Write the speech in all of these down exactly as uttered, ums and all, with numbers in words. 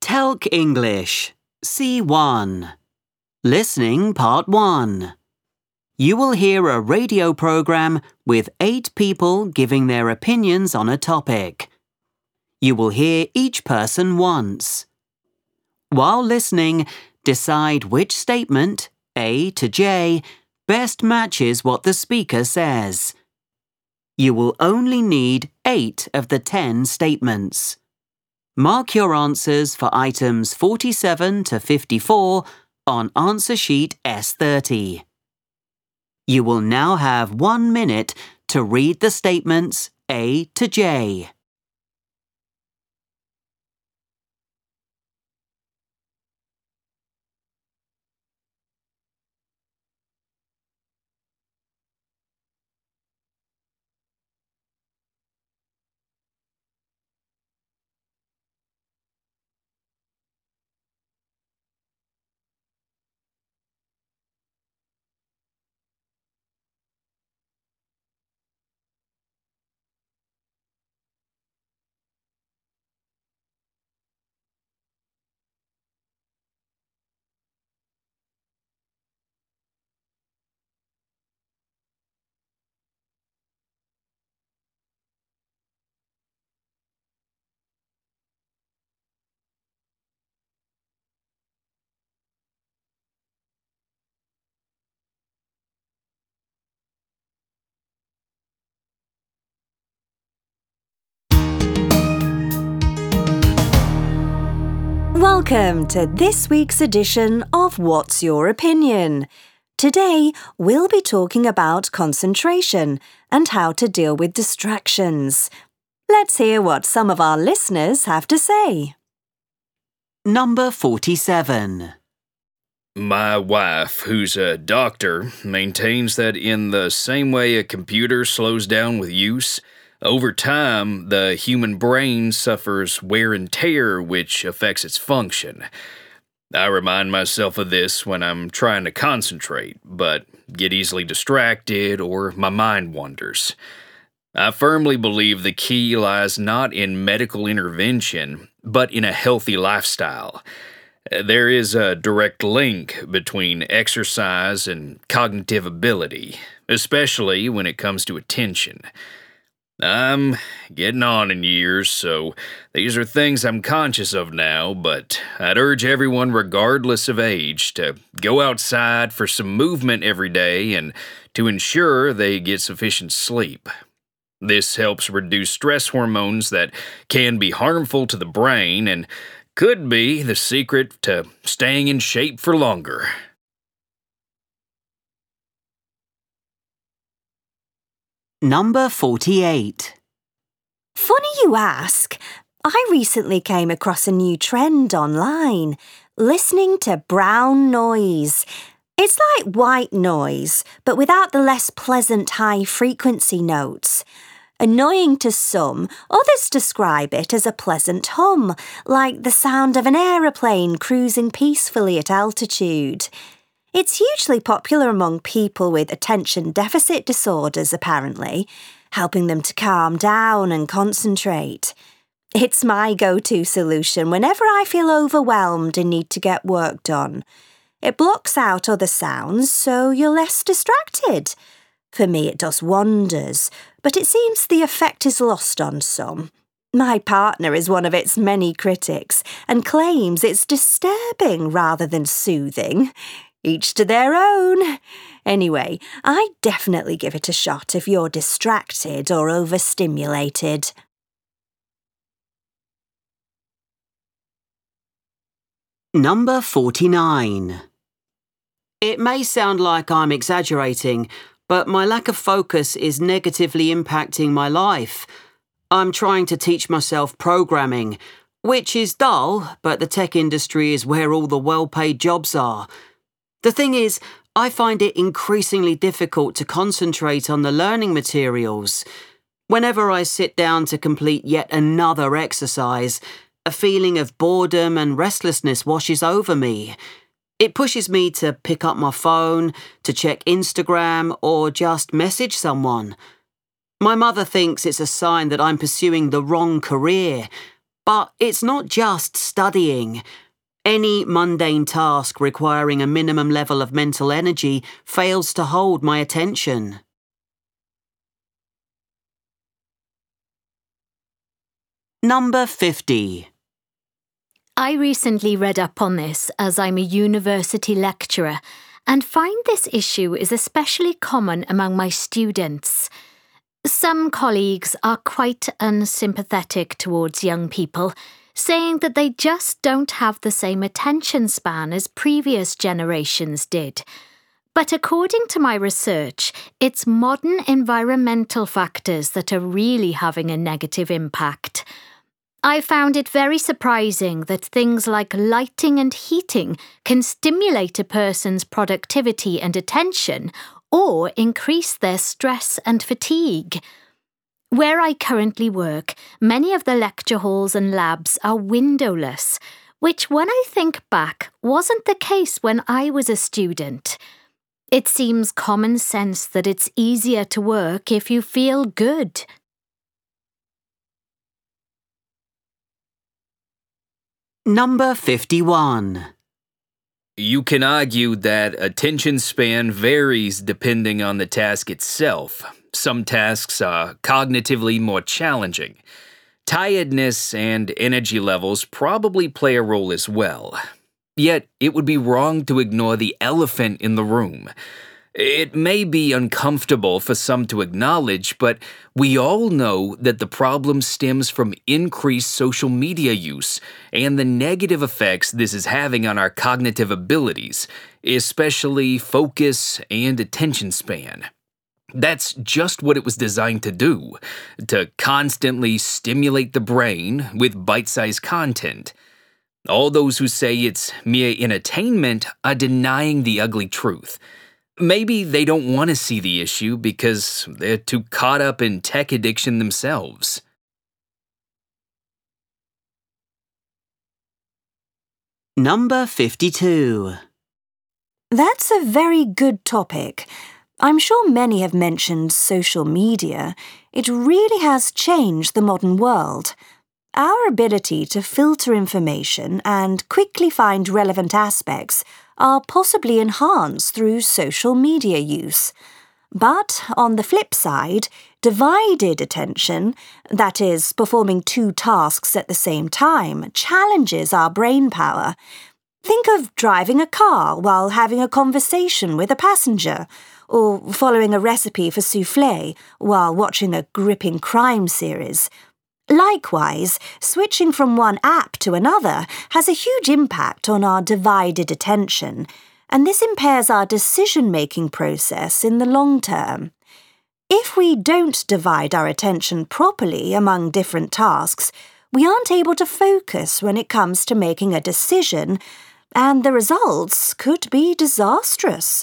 Telk English, C one. Listening Part one. You will hear a radio program with eight people giving their opinions on a topic. You will hear each person once. While listening, decide which statement, A to J, best matches what the speaker says. You will only need eight of the ten statements. Mark your answers for items forty-seven to fifty-four on answer sheet S thirty. You will now have one minute to read the statements A to J. Welcome to this week's edition of What's Your Opinion? Today, we'll be talking about concentration and how to deal with distractions. Let's hear what some of our listeners have to say. Number forty-seven. My wife, who's a doctor, maintains that in the same way a computer slows down with use, over time, the human brain suffers wear and tear, which affects its function. I remind myself of this when I'm trying to concentrate, but get easily distracted or my mind wanders. I firmly believe the key lies not in medical intervention, but in a healthy lifestyle. There is a direct link between exercise and cognitive ability, especially when it comes to attention. I'm getting on in years, so these are things I'm conscious of now, but I'd urge everyone regardless of age to go outside for some movement every day and to ensure they get sufficient sleep. This helps reduce stress hormones that can be harmful to the brain and could be the secret to staying in shape for longer. Number forty-eight. Funny you ask. I recently came across a new trend online, listening to brown noise. It's like white noise, but without the less pleasant high-frequency notes. Annoying to some, others describe it as a pleasant hum, like the sound of an aeroplane cruising peacefully at altitude. It's hugely popular among people with attention deficit disorders, apparently, helping them to calm down and concentrate. It's my go-to solution whenever I feel overwhelmed and need to get work done. It blocks out other sounds, so you're less distracted. For me, it does wonders, but it seems the effect is lost on some. My partner is one of its many critics and claims it's disturbing rather than soothing. Each to their own. Anyway, I definitely give it a shot if you're distracted or overstimulated. Number forty-nine. It may sound like I'm exaggerating, but my lack of focus is negatively impacting my life. I'm trying to teach myself programming, which is dull, but the tech industry is where all the well-paid jobs are. The thing is, I find it increasingly difficult to concentrate on the learning materials. Whenever I sit down to complete yet another exercise, a feeling of boredom and restlessness washes over me. It pushes me to pick up my phone, to check Instagram, or just message someone. My mother thinks it's a sign that I'm pursuing the wrong career, But it's not just studying. Any mundane task requiring a minimum level of mental energy fails to hold my attention. Number fifty. I recently read up on this as I'm a university lecturer and find this issue is especially common among my students. Some colleagues are quite unsympathetic towards young people, saying that they just don't have the same attention span as previous generations did. But according to my research, it's modern environmental factors that are really having a negative impact. I found it very surprising that things like lighting and heating can stimulate a person's productivity and attention or increase their stress and fatigue. Where I currently work, many of the lecture halls and labs are windowless, which when I think back wasn't the case when I was a student. It seems common sense that it's easier to work if you feel good. Number fifty-one. You can argue that attention span varies depending on the task itself. Some tasks are cognitively more challenging. Tiredness and energy levels probably play a role as well. Yet, it would be wrong to ignore the elephant in the room. It may be uncomfortable for some to acknowledge, but we all know that the problem stems from increased social media use and the negative effects this is having on our cognitive abilities, especially focus and attention span. That's just what it was designed to do, to constantly stimulate the brain with bite-sized content. All those who say it's mere entertainment are denying the ugly truth. Maybe they don't want to see the issue because they're too caught up in tech addiction themselves. Number fifty-two. That's a very good topic. I'm sure many have mentioned social media. It really has changed the modern world. Our ability to filter information and quickly find relevant aspects are possibly enhanced through social media use. But on the flip side, divided attention, that is, performing two tasks at the same time, challenges our brain power. Think of driving a car while having a conversation with a passenger, or following a recipe for soufflé while watching a gripping crime series. Likewise, switching from one app to another has a huge impact on our divided attention, and this impairs our decision-making process in the long term. If we don't divide our attention properly among different tasks, we aren't able to focus when it comes to making a decision, and the results could be disastrous.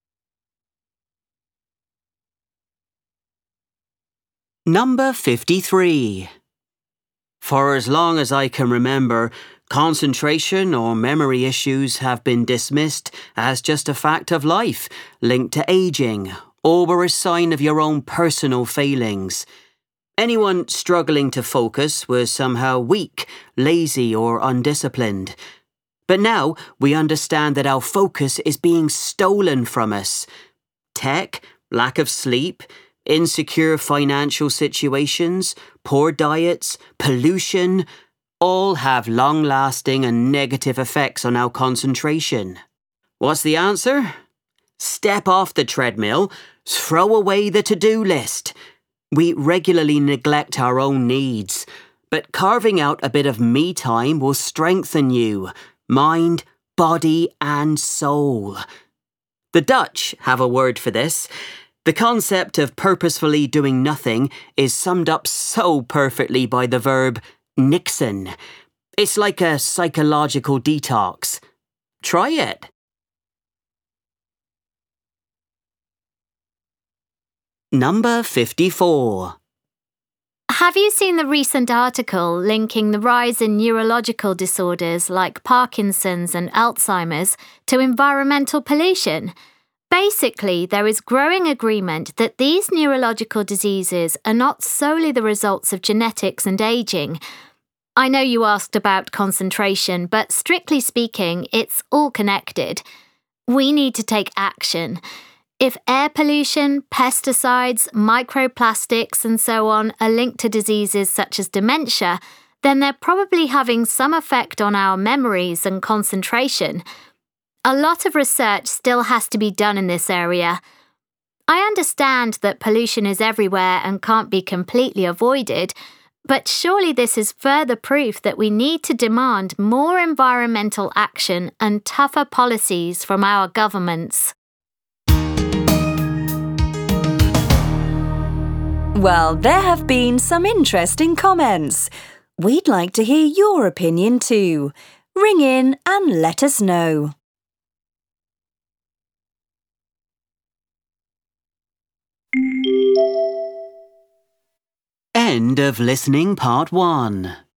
Number fifty-three. For as long as I can remember, concentration or memory issues have been dismissed as just a fact of life, linked to aging, or were a sign of your own personal failings. Anyone struggling to focus was somehow weak, lazy, or undisciplined. But now we understand that our focus is being stolen from us. Tech, lack of sleep, insecure financial situations, poor diets, pollution, all have long-lasting and negative effects on our concentration. What's the answer? Step off the treadmill, throw away the to-do list. We regularly neglect our own needs, but carving out a bit of me time will strengthen you, mind, body, and soul. The Dutch have a word for this. The concept of purposefully doing nothing is summed up so perfectly by the verb niksen. It's like a psychological detox. Try it. Number fifty-four. Have you seen the recent article linking the rise in neurological disorders like Parkinson's and Alzheimer's to environmental pollution? Basically, there is growing agreement that these neurological diseases are not solely the results of genetics and aging. I know you asked about concentration, but strictly speaking, it's all connected. We need to take action. If air pollution, pesticides, microplastics, and so on are linked to diseases such as dementia, then they're probably having some effect on our memories and concentration. A lot of research still has to be done in this area. I understand that pollution is everywhere and can't be completely avoided, but surely this is further proof that we need to demand more environmental action and tougher policies from our governments. Well, there have been some interesting comments. We'd like to hear your opinion too. Ring in and let us know. End of listening part one.